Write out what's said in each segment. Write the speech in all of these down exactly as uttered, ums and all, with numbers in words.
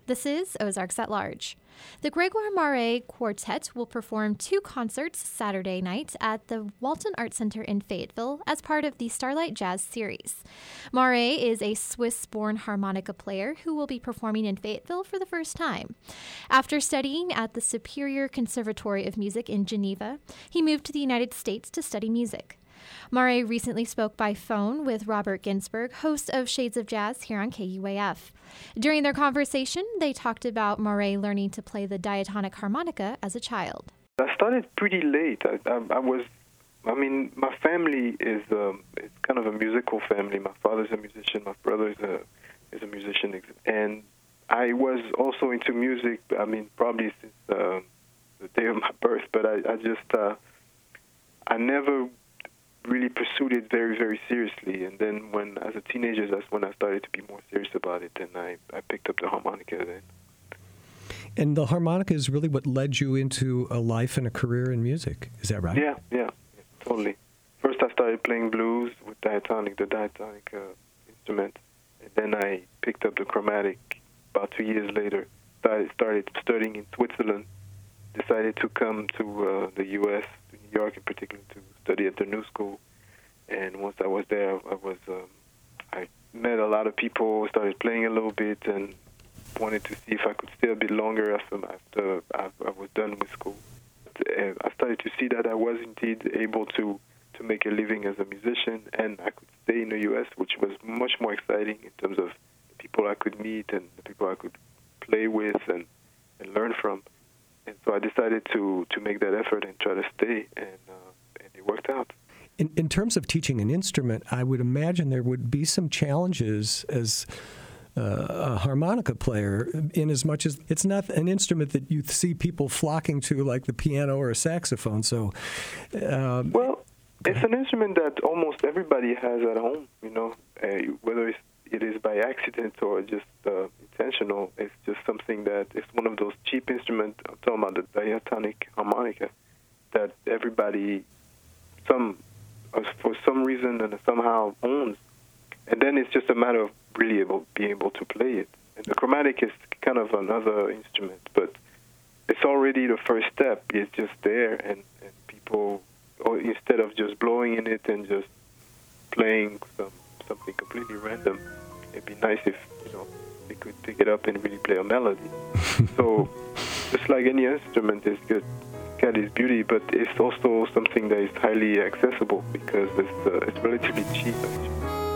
This is Ozarks at Large. The Gregoire Mare Quartet will perform two concerts Saturday night at the Walton Art Center in Fayetteville as part of the Starlight Jazz Series. Mare is a Swiss-born harmonica player who will be performing in Fayetteville for the first time. After studying at the Superior Conservatory of Music in Geneva, he moved to the United States to study music. Mare recently spoke by phone with Robert Ginsburg, host of Shades of Jazz here on K U A F. During their conversation, they talked about Mare learning to play the diatonic harmonica as a child. I started pretty late. I, I, I was, I mean, my family is um, it's kind of a musical family. My father's a musician. My brother is a is a musician, and I was also into music. I mean, probably since uh, the day of my birth. But I, I just, uh, I never really pursued it very, very seriously. And then when, as a teenager, that's when I started to be more serious about it, and I, I picked up the harmonica then. And the harmonica is really what led you into a life and a career in music. Is that right? Yeah, yeah, yeah, totally. First I started playing blues with diatonic, the diatonic uh, instrument, and then I picked up the chromatic about two years later. Started, started studying in Switzerland, decided to come to uh, the U S, to New York in particular, to study at the New School. And once I was there, I was um, I met a lot of people, started playing a little bit, and wanted to see if I could stay a bit longer after after I, I was done with school. And I started to see that I was indeed able to, to make a living as a musician, and I could stay in the U S, which was much more exciting in terms of the people I could meet and the people I could play with and, and learn from. And so I decided to, to make that effort and try to stay, and, uh, and it worked out. In, in terms of teaching an instrument, I would imagine there would be some challenges as uh, a harmonica player, in as much as it's not an instrument that you see people flocking to like the piano or a saxophone. So, um, well, it's an instrument that almost everybody has at home, you know, uh, whether it's, it is by accident or just uh, intentional. It's just something that it's one of those cheap instruments. I'm talking about the diatonic harmonica that everybody, some for some reason, and somehow owns. And then it's just a matter of really able, being able to play it. And the chromatic is kind of another instrument, but it's already the first step. It's just there, and, and people, or instead of just blowing in it and just playing some something completely random, it'd be nice if, you know, they could pick it up and really play a melody. So, just like any instrument, it's good. It's got its beauty, but it's also something that is highly accessible because it's uh, it's relatively cheap, actually.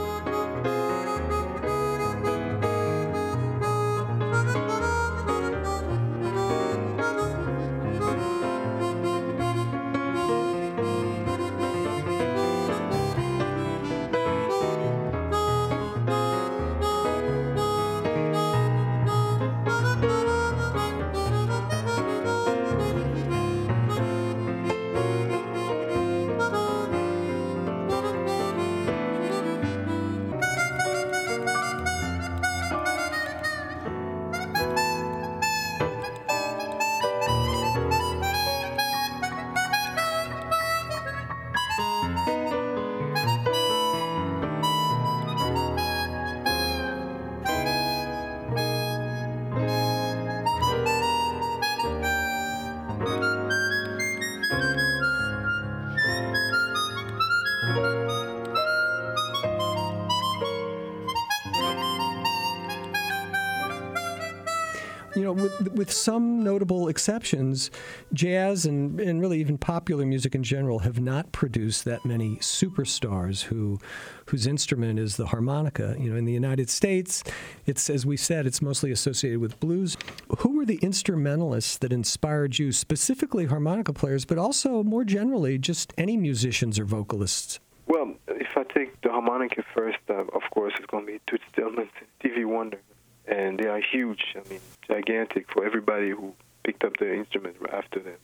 You know, with, with some notable exceptions, jazz and, and really even popular music in general have not produced that many superstars who whose instrument is the harmonica. You know, in the United States, it's, as we said, it's mostly associated with blues. Who were the instrumentalists that inspired you, specifically harmonica players, but also more generally, just any musicians or vocalists? Well, if I take the harmonica first, uh, of course, it's going to be Toots Thielemans and Stevie Wonder. And they are huge, I mean, gigantic for everybody who picked up the instrument after them.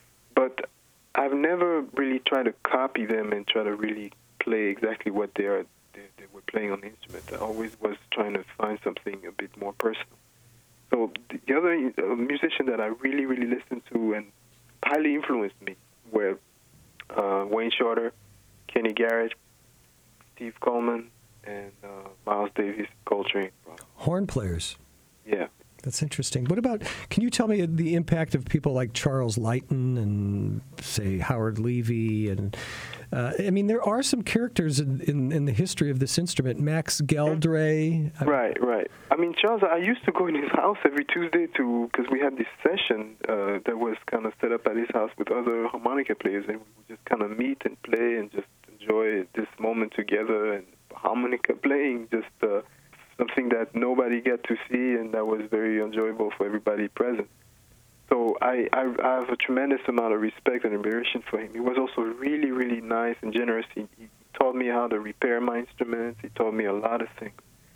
But I've never really tried to copy them and try to really play exactly what they are they, they were playing on the instrument. I always was trying to find something a bit more personal. So the other uh, musician that I really, really listened to and highly influenced me were uh, Wayne Shorter, Kenny Garrett, Steve Coleman, and uh, Miles Davis, Coltrane. Horn players. Yeah, That's interesting. What about, can you tell me the impact of people like Charles Leighton and, say, Howard Levy? And uh, I mean, there are some characters in, in, in the history of this instrument. Max Geldray. Right, right. I mean, Charles, I used to go in his house every Tuesday to, because we had this session uh, that was kind of set up at his house with other harmonica players, and we would just kind of meet and play and just enjoy this moment together, and harmonica playing, just uh, something that nobody got to see, and that was very enjoyable for everybody present. So I, I, I have a tremendous amount of respect and admiration for him. He was also really, really nice and generous. He, he taught me how to repair my instruments. He taught me a lot of things.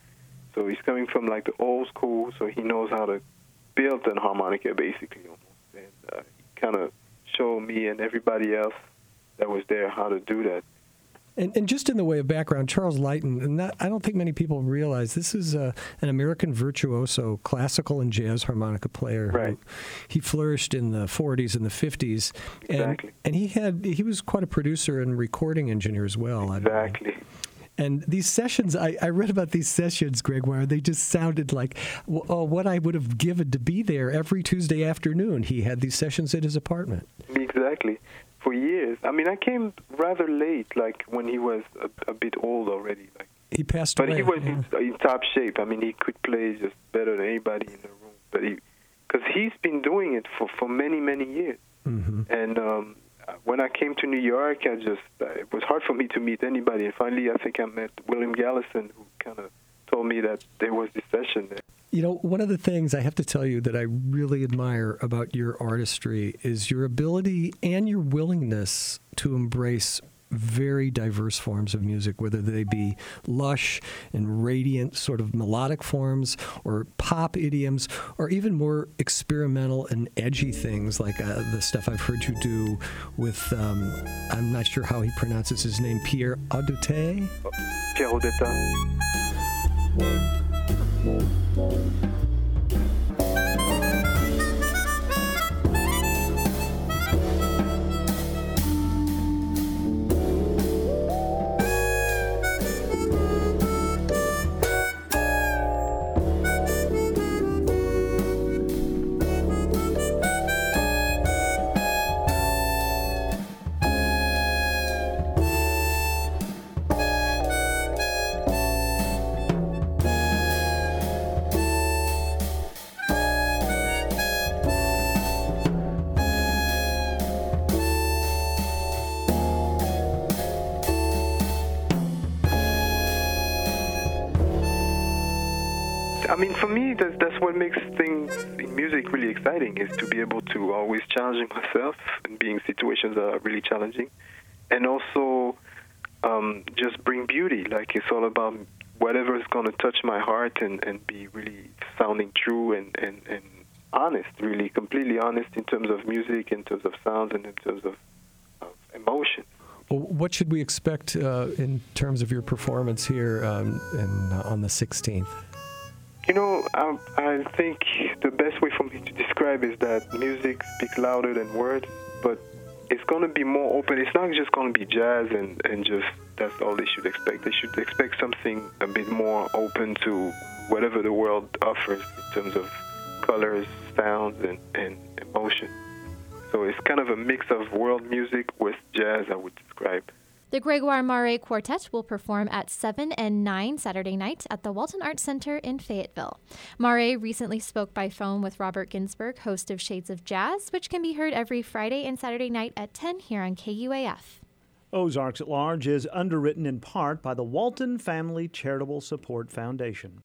So he's coming from like the old school, so he knows how to build an harmonica basically almost. And uh, he kind of showed me and everybody else that was there how to do that. And, and just in the way of background, Charles Leighton, and that, I don't think many people realize this is uh, an American virtuoso, classical and jazz harmonica player. Right. Who, he flourished in the forties and the fifties. And, Exactly. And he had he was quite a producer and recording engineer as well. Exactly. And these sessions, I, I read about these sessions, Gregoire. They just sounded like oh, what I would have given to be there every Tuesday afternoon. He had these sessions at his apartment. Exactly. For years. I mean, I came rather late, like when he was a, a bit old already. Like, he passed but away. he was yeah. in, in top shape. I mean, he could play just better than anybody in the room. But he, because he's been doing it for, for many, many years. Mm-hmm. And um, when I came to New York, I just uh, it was hard for me to meet anybody. And finally, I think I met William Gallison, who kind of told me that there was this session there. You know, one of the things I have to tell you that I really admire about your artistry is your ability and your willingness to embrace very diverse forms of music, whether they be lush and radiant sort of melodic forms or pop idioms, or even more experimental and edgy things like uh, the stuff I've heard you do with, um, I'm not sure how he pronounces his name, Pierre Audette? Pierre Audette. I mean, for me, that's, that's what makes things in music really exciting, is to be able to always challenge myself and be in situations that are really challenging. And also um, just bring beauty. Like, it's all about whatever is going to touch my heart and, and be really sounding true and, and, and honest, really, completely honest in terms of music, in terms of sounds, and in terms of, of emotion. Well, what should we expect uh, in terms of your performance here um, in, uh, on the sixteenth? You know, I, I think the best way for me to describe is that music speaks louder than words, but it's going to be more open. It's not just going to be jazz and, and just that's all they should expect. They should expect something a bit more open to whatever the world offers in terms of colors, sounds, and, and emotion. So it's kind of a mix of world music with jazz, I would describe. The Gregoire Mare Quartet will perform at seven and nine Saturday night at the Walton Arts Center in Fayetteville. Mare recently spoke by phone with Robert Ginsburg, host of Shades of Jazz, which can be heard every Friday and Saturday night at ten here on K U A F. Ozarks at Large is underwritten in part by the Walton Family Charitable Support Foundation.